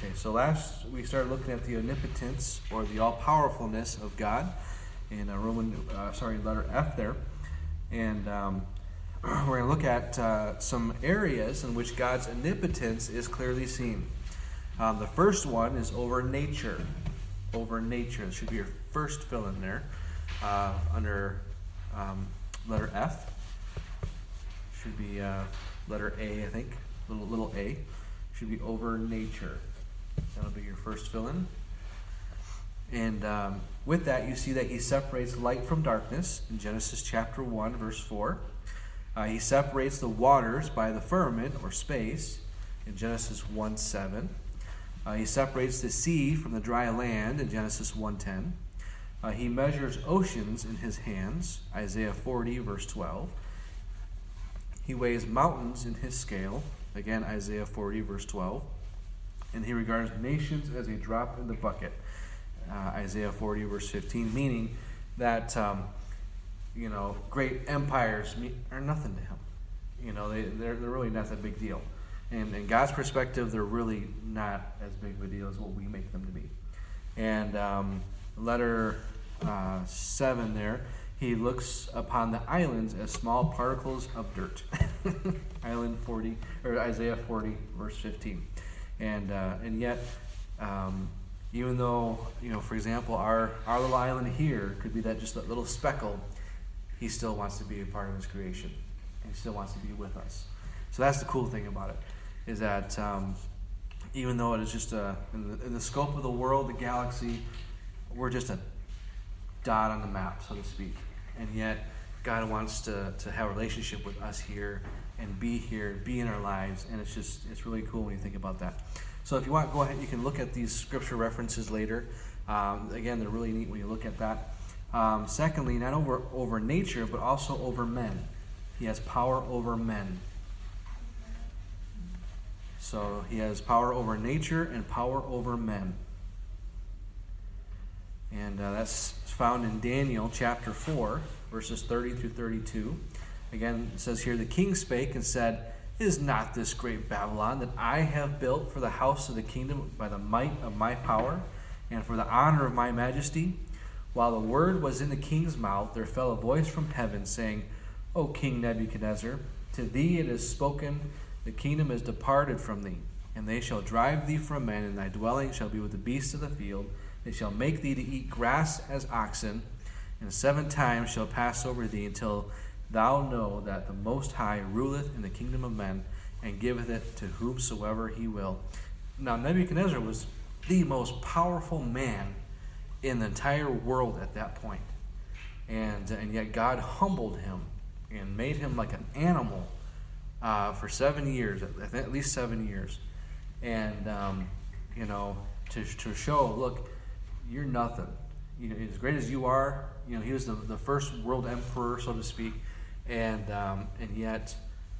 Okay, so last we started looking at the omnipotence or the all-powerfulness of God in letter F there. And we're going to look at some areas in which God's omnipotence is clearly seen. The first one is over nature. Over nature. It should be your first fill in there under letter F. Should be letter A, I think. Little A. Should be over nature. That'll be your first fill in. And with that, you see that he separates light from darkness in Genesis chapter 1, verse 4. He separates the waters by the firmament or space in Genesis 1:7. He separates the sea from the dry land in Genesis 1:10. He measures oceans in his hands, Isaiah 40, verse 12. He weighs mountains in his scale, again, Isaiah 40, verse 12. And he regards nations as a drop in the bucket, Isaiah 40, verse 15, meaning that, great empires are nothing to him. They're really not that big deal. And in God's perspective, they're really not as big of a deal as what we make them to be. And letter 7 there, he looks upon the islands as small particles of dirt. Isaiah 40, verse 15. And yet, even though, for example, our little island here could be just that little speckle, he still wants to be a part of his creation. And he still wants to be with us. So that's the cool thing about it, is that even though it is just in the scope of the world, the galaxy, we're just a dot on the map, so to speak. And yet, God wants to have a relationship with us here and be in our lives. And it's really cool when you think about that. So if you want, go ahead. You can look at these scripture references later. Again, they're really neat when you look at that. Secondly, not over nature, but also over men. He has power over men. So he has power over nature and power over men. And that's found in Daniel chapter 4, verses 30 through 32. Again, it says here, the king spake and said, is not this great Babylon that I have built for the house of the kingdom by the might of my power and for the honor of my majesty? While the word was in the king's mouth, there fell a voice from heaven, saying, O King Nebuchadnezzar, to thee it is spoken, the kingdom is departed from thee, and they shall drive thee from men, and thy dwelling shall be with the beasts of the field. They shall make thee to eat grass as oxen, and 7 times shall pass over thee, until thou know that the Most High ruleth in the kingdom of men, and giveth it to whomsoever he will. Now Nebuchadnezzar was the most powerful man in the entire world at that point. And yet God humbled him and made him like an animal for 7 years, at least 7 years. And, to show, look, you're nothing. As great as you are, he was the first world emperor, so to speak. And yet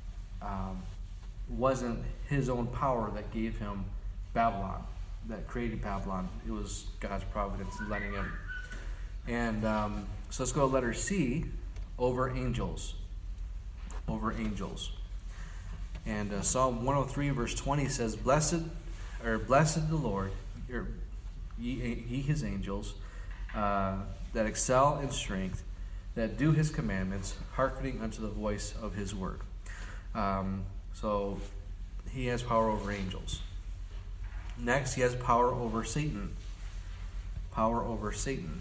wasn't his own power that gave him Babylon, that created Babylon. It was God's providence in letting him. And so let's go to letter C, over angels. Over angels. And Psalm 103 verse 20 says, Blessed the Lord, ye his angels, that excel in strength, that do his commandments, hearkening unto the voice of his word. So he has power over angels. Next, he has power over Satan. Power over Satan.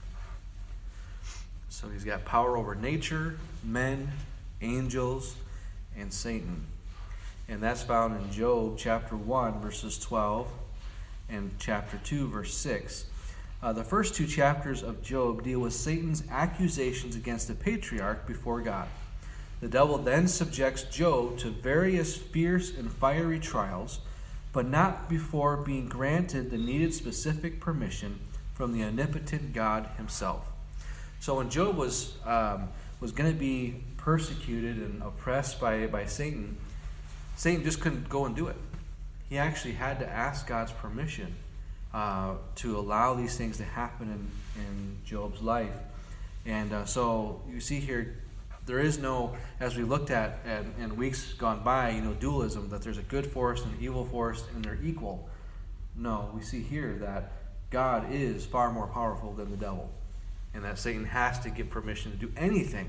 So he's got power over nature, men, angels, and Satan. And that's found in Job chapter 1, verses 12, and chapter 2, verse 6. The first 2 chapters of Job deal with Satan's accusations against the patriarch before God. The devil then subjects Job to various fierce and fiery trials, but not before being granted the needed specific permission from the omnipotent God himself. So when Job was going to be persecuted and oppressed by Satan, Satan just couldn't go and do it. He actually had to ask God's permission to allow these things to happen in Job's life. And so you see here, there is no, as we looked at in weeks gone by, dualism, that there's a good force and an evil force, and they're equal. No, we see here that God is far more powerful than the devil, and that Satan has to give permission to do anything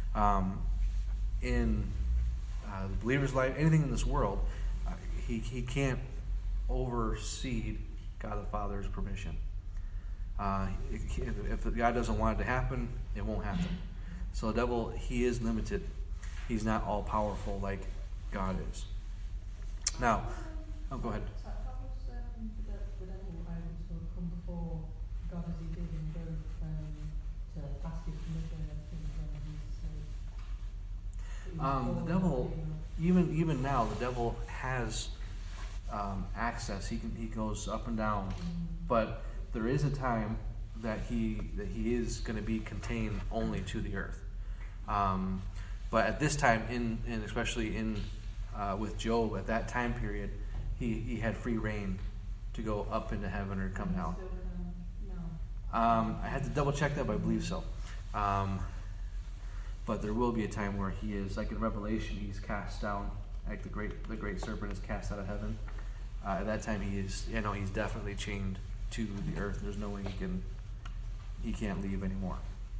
in the believer's life, anything in this world. He can't oversee God the Father's permission. If God doesn't want it to happen, it won't happen. So the devil, he is limited. He's not all powerful like God is. Now, go ahead. How was the devil able to come before God as he did and go to ask his permission and everything? The devil, even now, the devil has access. He goes up and down, but there is a time that he is going to be contained only to the earth. But at this time, in especially with Job, at that time period, he had free reign to go up into heaven or come down. I had to double check that, but I believe so. But there will be a time where he is, like in Revelation, he's cast down, like the great serpent is cast out of heaven. At that time, he's definitely chained to the earth. There's no way he can't leave anymore.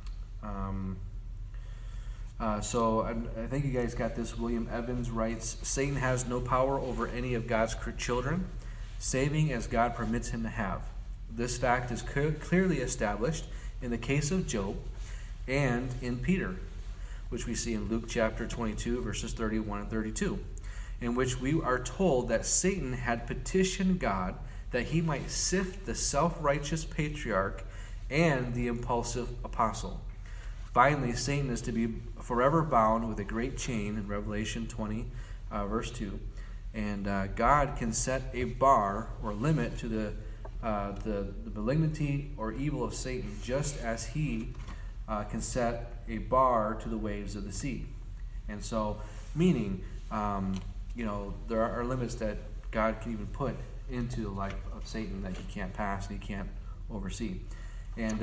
So I think you guys got this. William Evans writes, Satan has no power over any of God's children, saving as God permits him to have. This fact is clearly established in the case of Job and in Peter, which we see in Luke chapter 22, verses 31 and 32, in which we are told that Satan had petitioned God that he might sift the self-righteous patriarch and the impulsive apostle. Finally, Satan is to be forever bound with a great chain in Revelation 20, verse 2. And God can set a bar or limit to the malignity or evil of Satan, just as he can set a bar to the waves of the sea. And so, meaning, there are limits that God can even put into the life of Satan that he can't pass and he can't oversee. And,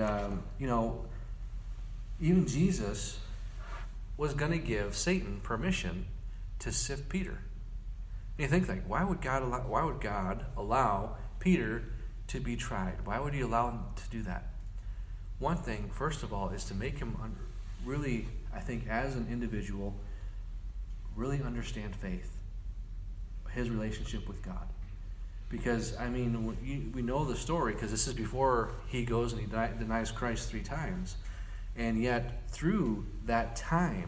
even Jesus was going to give Satan permission to sift Peter. And you think, why would God allow Peter to be tried? Why would he allow him to do that? One thing, first of all, is to make him really, I think, as an individual, really understand faith, his relationship with God. Because, we know the story, because this is before he goes and he denies Christ 3 times. And yet, through that time,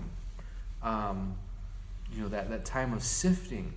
that time of sifting,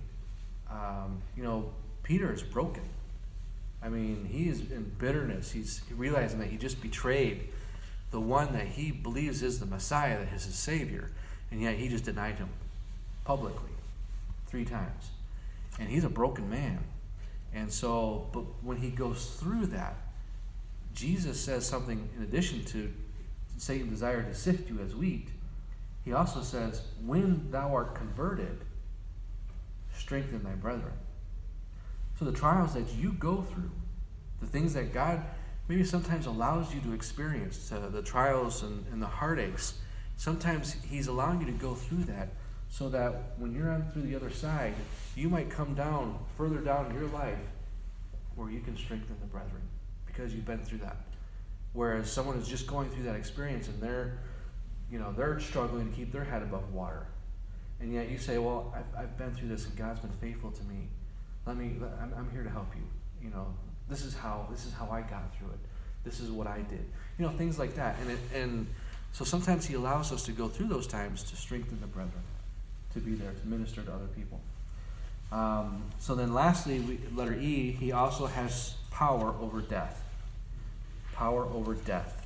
Peter is broken. He is in bitterness. He's realizing that he just betrayed the one that he believes is the Messiah, that is his Savior. And yet, he just denied him publicly 3 times. And he's a broken man. And so, but when he goes through that, Jesus says something in addition to Satan desired to sift you as wheat. He also says, when thou art converted, strengthen thy brethren. So the trials that you go through, the things that God maybe sometimes allows you to experience, the trials and the heartaches, sometimes he's allowing you to go through that so that when you're on through the other side, you might come down, further down in your life, where you can strengthen the brethren because you've been through that. Whereas someone is just going through that experience and they're struggling to keep their head above water. And yet you say, well, I've been through this and God's been faithful to me. I'm here to help you. This is how I got through it. This is what I did. Things like that. And so sometimes he allows us to go through those times to strengthen the brethren, to be there, to minister to other people. So then lastly, letter E, he also has power over death. Power over death.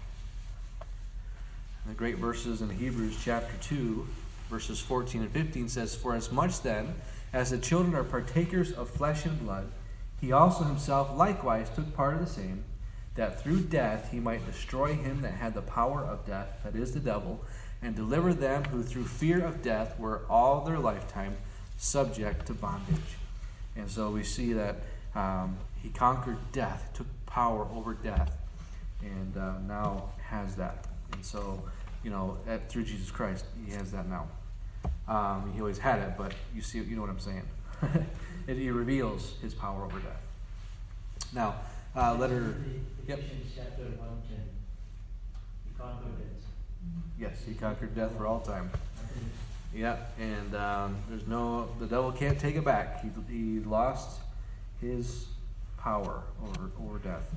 The great verses in Hebrews chapter 2, verses 14 and 15 says, For as much then as the children are partakers of flesh and blood, he also himself likewise took part of the same, that through death he might destroy him that had the power of death, that is the devil, and deliver them who through fear of death were all their lifetime subject to bondage. And so we see that he conquered death, took power over death, and now has that. And so, through Jesus Christ, he has that now. He always had it, but you know what I'm saying. He reveals his power over death. Now, letter... Yep. Ephesians chapter 1:10. He conquered death. Yes, he conquered death for all time. Yeah, and the devil can't take it back. He lost his power over death.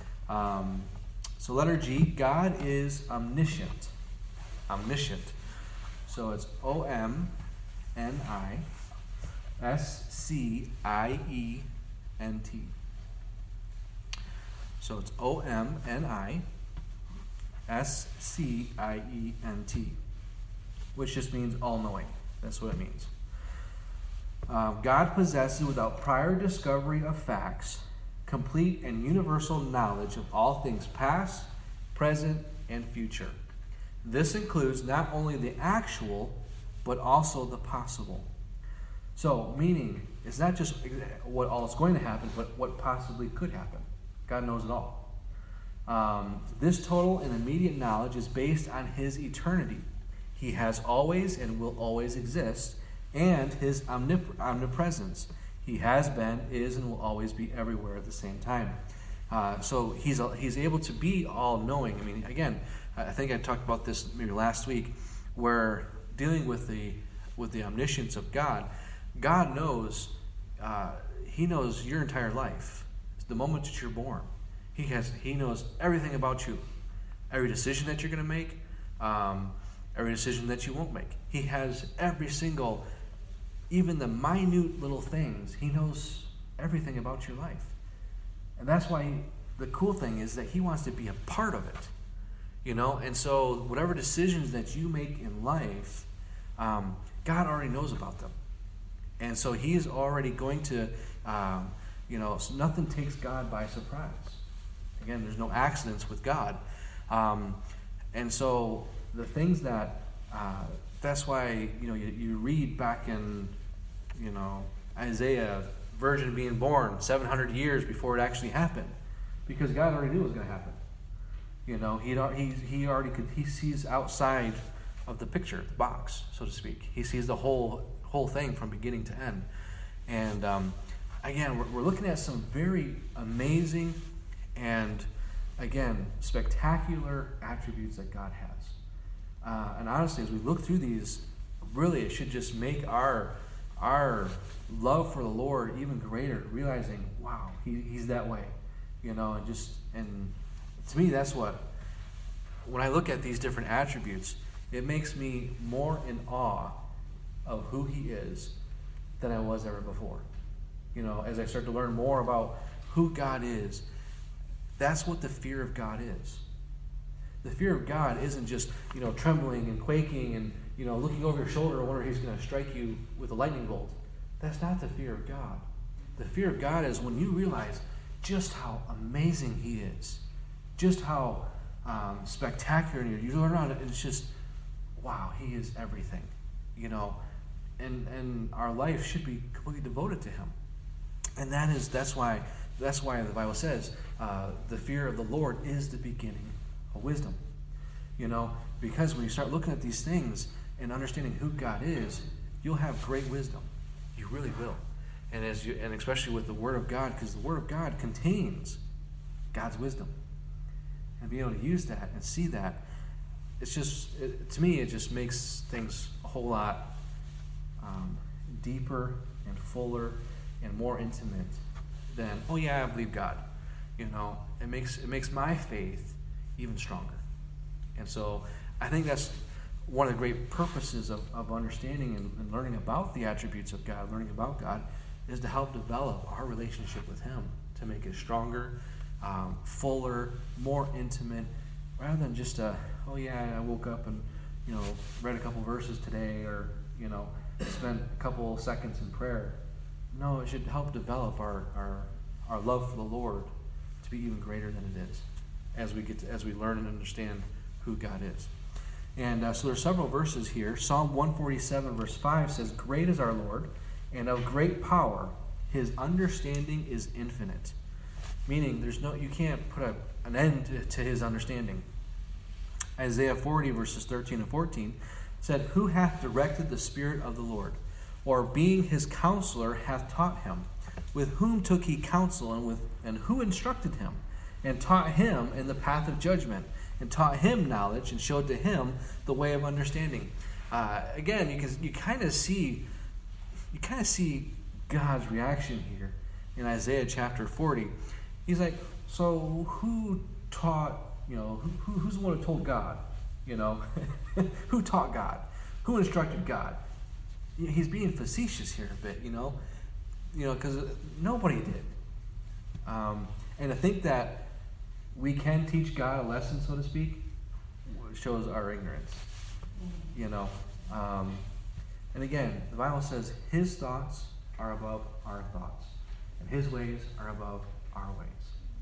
So letter G, God is omniscient. Omniscient. So it's OMNISCIENT. So it's OMNISCIENT, which just means all-knowing. That's what it means. God possesses, without prior discovery of facts, complete and universal knowledge of all things past, present, and future. This includes not only the actual, but also the possible. So, meaning, it's not just what all is going to happen, but what possibly could happen. God knows it all. This total and immediate knowledge is based on his eternity. He has always and will always exist, and his omnipresence. He has been, is, and will always be everywhere at the same time. So he's able to be all-knowing. I mean, again, I think I talked about this maybe last week, where dealing with the omniscience of God, God knows. He knows your entire life, the moment that you're born. He knows everything about you, every decision that you're going to make, every decision that you won't make. He has every single, even the minute little things. He knows everything about your life. And that's why the cool thing is that he wants to be a part of it. And so whatever decisions that you make in life, God already knows about them. And so he's already going to, so nothing takes God by surprise. Again, there's no accidents with God. And so the things that, that's why, you read back in, Isaiah, virgin being born 700 years before it actually happened. Because God already knew it was going to happen. He sees outside of the picture, the box, so to speak. He sees the whole thing from beginning to end. And again, we're looking at some very amazing and, again, spectacular attributes that God has. And honestly, as we look through these, really it should just make our love for the Lord even greater, realizing, wow, he's that way. And to me, that's when I look at these different attributes, it makes me more in awe of who he is than I was ever before. As I start to learn more about who God is, that's what the fear of God is. The fear of God isn't just, trembling and quaking and, looking over your shoulder and wondering if he's going to strike you with a lightning bolt. That's not the fear of God. The fear of God is when you realize just how amazing he is, just how spectacular you learn on it, and it's just, wow, he is everything, and our life should be completely devoted to him. And that's why the Bible says the fear of the Lord is the beginning of wisdom. Because when you start looking at these things and understanding who God is, you'll have great wisdom. You really will. And especially with the Word of God, because the Word of God contains God's wisdom. And being able to use that and see that, to me, it just makes things a whole lot deeper and fuller and more intimate than, oh yeah, I believe God. It makes my faith even stronger. And so I think that's one of the great purposes of understanding and learning about the attributes of God, learning about God, is to help develop our relationship with him, to make it stronger, fuller, more intimate, rather than just oh yeah, I woke up and read a couple verses today, or spent a couple seconds in prayer. No, it should help develop our love for the Lord to be even greater than it is as we learn and understand who God is. And so there are several verses here. Psalm 147 verse 5 says, "Great is our Lord, and of great power. His understanding is infinite." Meaning, you can't put an end to his understanding. Isaiah 40 verses 13 and 14 said, "Who hath directed the Spirit of the Lord, or being his counselor hath taught him? With whom took he counsel, and who instructed him, and taught him in the path of judgment, and taught him knowledge, and showed to him the way of understanding. Again, you kind of see God's reaction here in Isaiah chapter 40. He's like, so who taught? Who's the one who told God? Who taught God? Who instructed God? He's being facetious here a bit, because nobody did. And to think that we can teach God a lesson, so to speak, shows our ignorance. And again, the Bible says his thoughts are above our thoughts, and his ways are above our ways.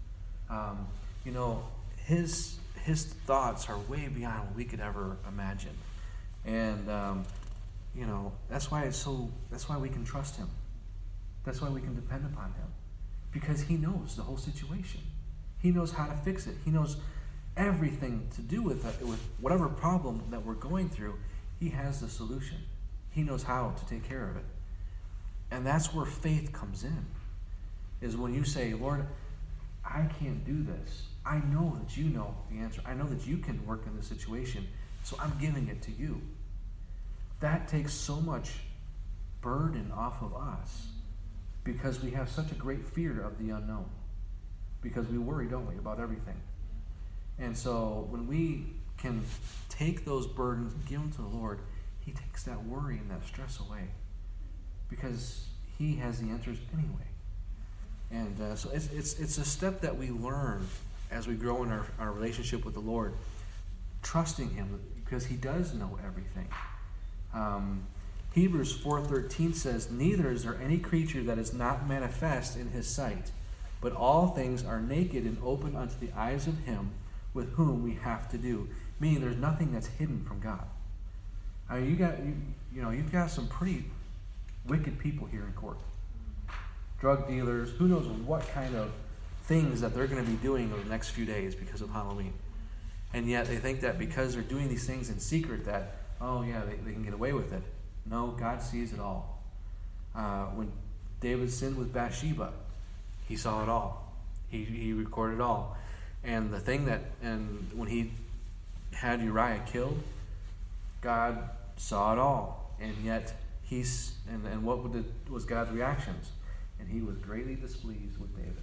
His thoughts are way beyond what we could ever imagine, and that's why we can trust him. That's why we can depend upon him, because he knows the whole situation. He knows how to fix it. He knows everything to do with whatever problem that we're going through. He has the solution. He knows how to take care of it. And that's where faith comes in, is when you say, Lord, I can't do this. I know that you know the answer. I know that you can work in this situation, so I'm giving it to you. That takes so much burden off of us, because we have such a great fear of the unknown. Because we worry, don't we, about everything. And so when we can take those burdens and give them to the Lord, he takes that worry and that stress away, because he has the answers anyway. And so it's a step that we learn as we grow in our relationship with the Lord, trusting him, because he does know everything. Hebrews 4:13 says, neither is there any creature that is not manifest in his sight, but all things are naked and open unto the eyes of him with whom we have to do. Meaning there's nothing that's hidden from God. I mean, you've got some pretty wicked people here in court. Drug dealers, who knows what kind of things that they're going to be doing over the next few days because of Halloween. And yet they think that because they're doing these things in secret that, they can get away with it. No, God sees it all. When David sinned with Bathsheba, he saw it all. He recorded it all. And the thing and when he had Uriah killed, God saw it all. And yet and what was God's reactions? And he was greatly displeased with David.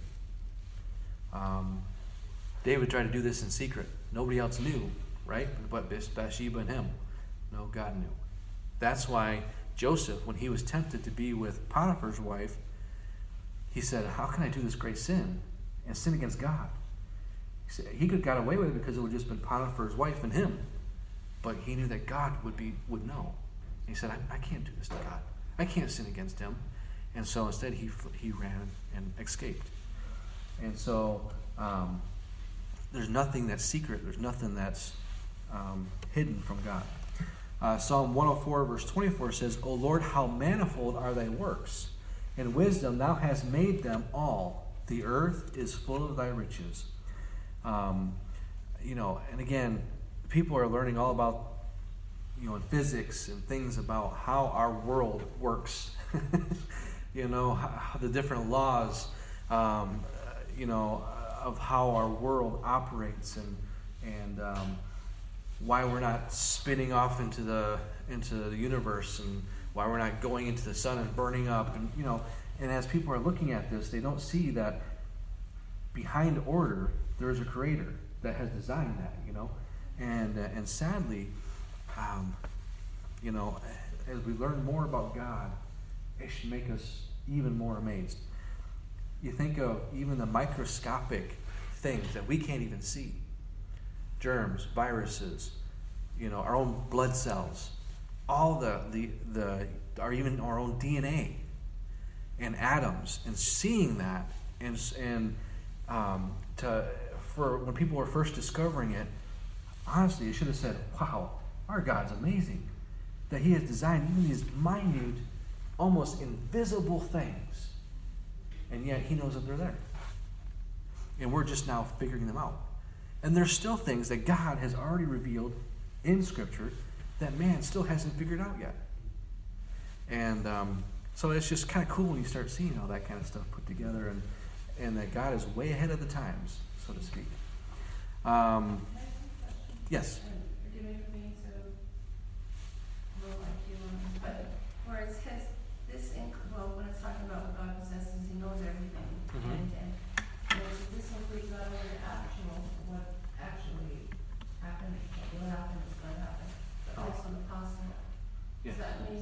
David tried to do this in secret. Nobody else knew, right? But Bathsheba and him. No, God knew. That's why Joseph, when he was tempted to be with Potiphar's wife, he said, how can I do this great sin and sin against God? He could have got away with it because it would have just been Potiphar's wife and him. But he knew that God would know. He said, I can't do this to God. I can't sin against him. And so instead he ran and escaped. And so there's nothing that's secret. There's nothing that's hidden from God. Psalm 104 verse 24 says, O Lord, how manifold are thy works. In wisdom thou hast made them all. The earth is full of thy riches. And again, people are learning all about, in physics and things about how our world works. How the different laws, of how our world operates, and why we're not spinning off into the universe, and why we're not going into the sun and burning up, and as people are looking at this, they don't see that behind order there is a creator that has designed that, and sadly, as we learn more about God, it should make us even more amazed. You think of even the microscopic things that we can't even see. Germs, viruses, our own blood cells, all or even our own DNA and atoms, and seeing that, for when people were first discovering it, honestly, you should have said, wow, our God's amazing. That he has designed even these minute, almost invisible things. And yet he knows that they're there. And we're just now figuring them out. And there's still things that God has already revealed in Scripture that man still hasn't figured out yet. And So it's just kind of cool when you start seeing all that kind of stuff put together, and that God is way ahead of the times, so to speak. Can I ask you a question? Yes. Forgive me for being so low IQ on this, but where it says when it's talking about what God possesses, He knows everything. Mhm. And does this include not only the actual, what actually happened, what happened is what happened, but also the possible? Yes. Does that mean,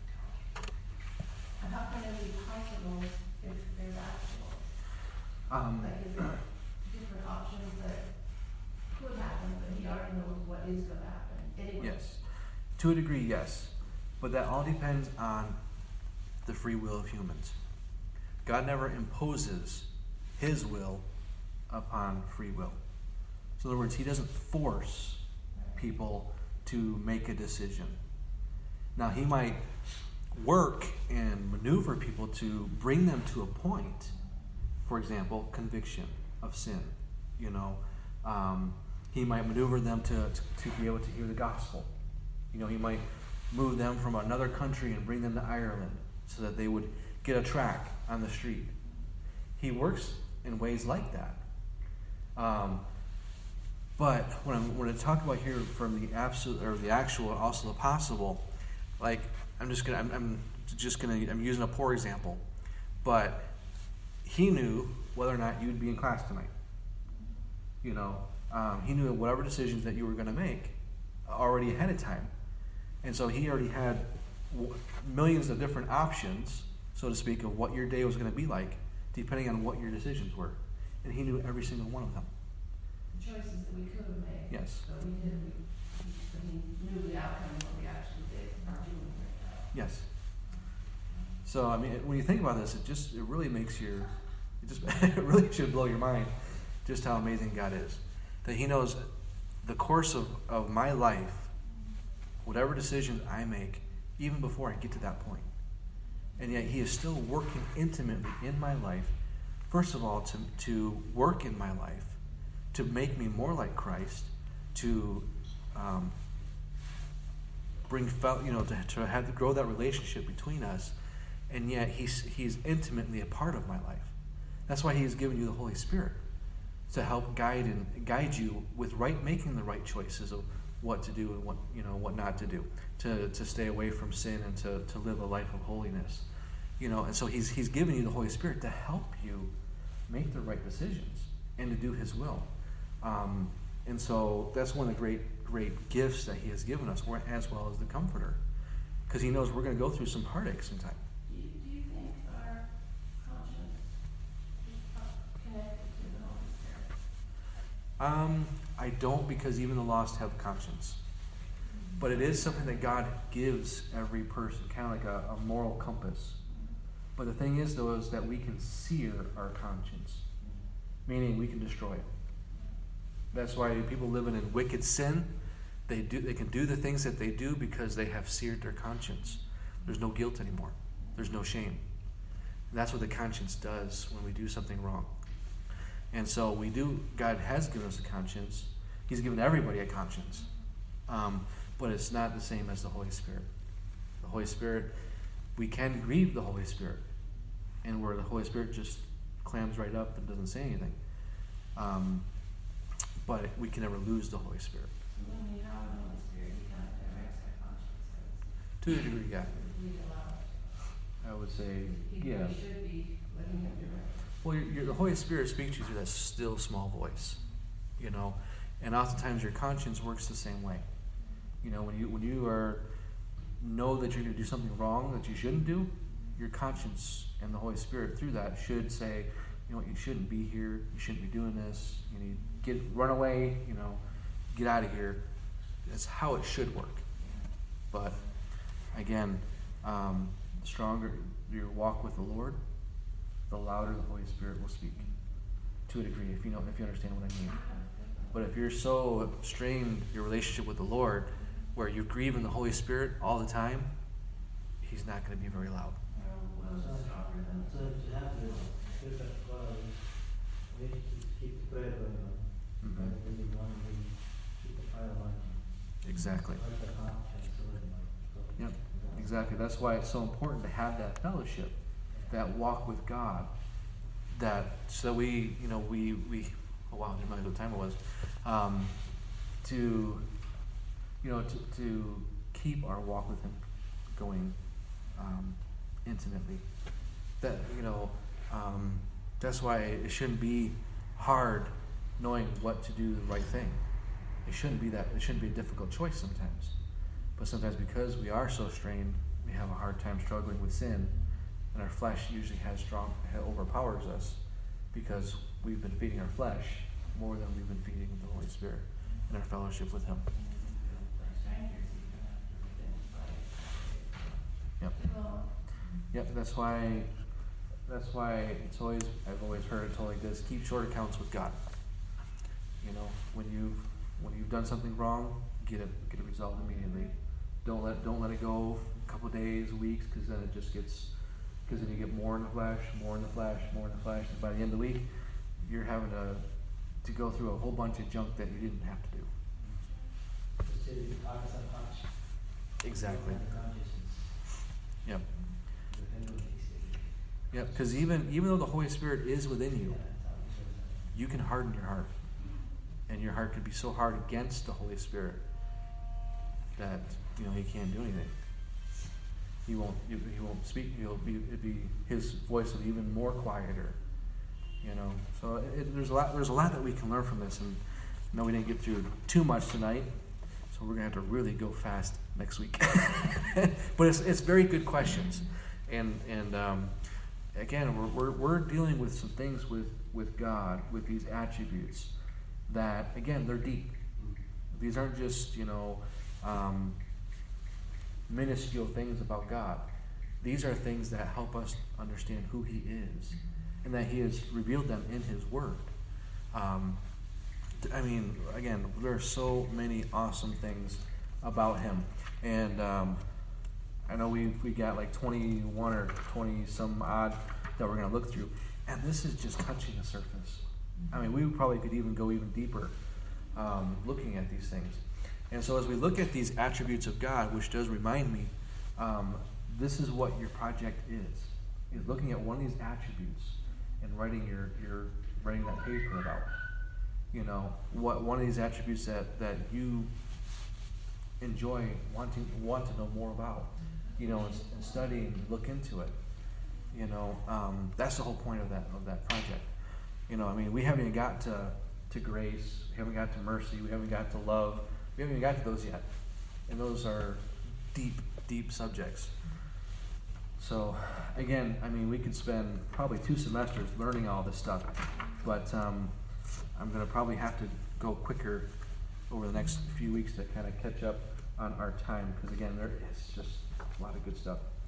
and how can it be possible if there's actual? Like, is there different options that could happen, but He already knows what is gonna happen anyway? Yes. To a degree, yes. But that all depends on the free will of humans. God never imposes His will upon free will. So in other words, He doesn't force people to make a decision. Now, He might work and maneuver people to bring them to a point. For example, conviction of sin. He might maneuver them to be able to hear the gospel. He might move them from another country and bring them to Ireland so that they would get a tract on the street. He works in ways like that. But when I talk about here from the absolute or the actual and also the possible, like I'm using a poor example, but He knew whether or not you would be in class tonight. He knew whatever decisions that you were going to make already ahead of time. And so He already had millions of different options, so to speak, of what your day was going to be like, depending on what your decisions were. And He knew every single one of them. The choices that we could have made. Yes. But we didn't. He knew the outcome of what we actually did or doing right now. Yes. So, when you think about this, it really it really should blow your mind just how amazing God is. That He knows the course of my life, whatever decisions I make, even before I get to that point. And yet He is still working intimately in my life, first of all, to work in my life, to make me more like Christ, to to grow that relationship between us, and yet He's intimately a part of my life. That's why He has given you the Holy Spirit, to help guide you with making the right choices of what to do and what not to do, to stay away from sin and to live a life of holiness. And so He's given you the Holy Spirit to help you make the right decisions and to do His will. And so that's one of the great gifts that He has given us, as well as the Comforter, because He knows we're going to go through some heartache sometime. Do you think our conscience is connected to the Holy Spirit? I don't, because even the lost have conscience. But it is something that God gives every person, kind of like a moral compass. But the thing is, though, is that we can sear our conscience, meaning we can destroy it. That's why people living in wicked sin, they can do the things that they do because they have seared their conscience. There's no guilt anymore. There's no shame. And that's what the conscience does when we do something wrong. And so God has given us a conscience. He's given everybody a conscience. But it's not the same as the Holy Spirit. The Holy Spirit, we can grieve the Holy Spirit. And where the Holy Spirit just clams right up and doesn't say anything. But we can never lose the Holy Spirit. So when we have the Holy Spirit, He kind of directs our conscience. To a degree, yeah. We allow it. I would say, We yeah. should be letting Him direct. Well, the Holy Spirit speaks to you through that still small voice, and oftentimes your conscience works the same way. When you know that you're going to do something wrong that you shouldn't do, your conscience and the Holy Spirit through that should say, you shouldn't be here, you shouldn't be doing this, run away, get out of here. That's how it should work. But again, the stronger your walk with the Lord, the louder the Holy Spirit will speak. To a degree, if you understand what I mean. But if you're so strained your relationship with the Lord, where you're grieving the Holy Spirit all the time, He's not going to be very loud. So to have the Spirit of God, we need to keep the prayer going on. Mm-hmm. And when you want to keep the fire on. Exactly. Like the heart and soul and mind. Yep. Exactly. That's why it's so important to have that fellowship, that walk with God. That so we oh wow, I didn't realize what time it was. To keep our walk with Him going intimately. That that's why it shouldn't be hard knowing what to do the right thing. It shouldn't be that. It shouldn't be a difficult choice sometimes. But sometimes because we are so strained, we have a hard time struggling with sin, and our flesh usually overpowers us because we've been feeding our flesh more than we've been feeding the Holy Spirit in our fellowship with Him. Yep. Yep. That's why I've always heard it told like this: keep short accounts with God. When you've done something wrong, get it resolved immediately. Don't let it go a couple of days, weeks, because then you get more in the flesh, and by the end of the week, you're having to go through a whole bunch of junk that you didn't have to do. Exactly. Yep. Yep. Because even though the Holy Spirit is within you, you can harden your heart, and your heart could be so hard against the Holy Spirit that He can't do anything. He won't speak. It'd be His voice will be even more quieter. So there's a lot that we can learn from this, and I know we didn't get through too much tonight, so we're gonna have to really go fast next week. But it's very good questions, and again we're dealing with some things with God, with these attributes that again they're deep. These aren't just minuscule things about God. These are things that help us understand who He is, and that He has revealed them in His Word. Again, there are so many awesome things about Him, and I know we got like 21 or 20 some odd that we're going to look through, and this is just touching the surface. We probably could even go even deeper looking at these things. And so as we look at these attributes of God, which does remind me, this is what your project is looking at one of these attributes and writing writing that paper about. What one of these attributes that you enjoy want to know more about, and study and look into it. That's the whole point of that project. We haven't even got to grace, we haven't got to mercy, we haven't got to love. We haven't even got to those yet. And those are deep, deep subjects. So, again, we could spend probably 2 semesters learning all this stuff. But I'm going to probably have to go quicker over the next few weeks to kind of catch up on our time. Because, again, there is just a lot of good stuff.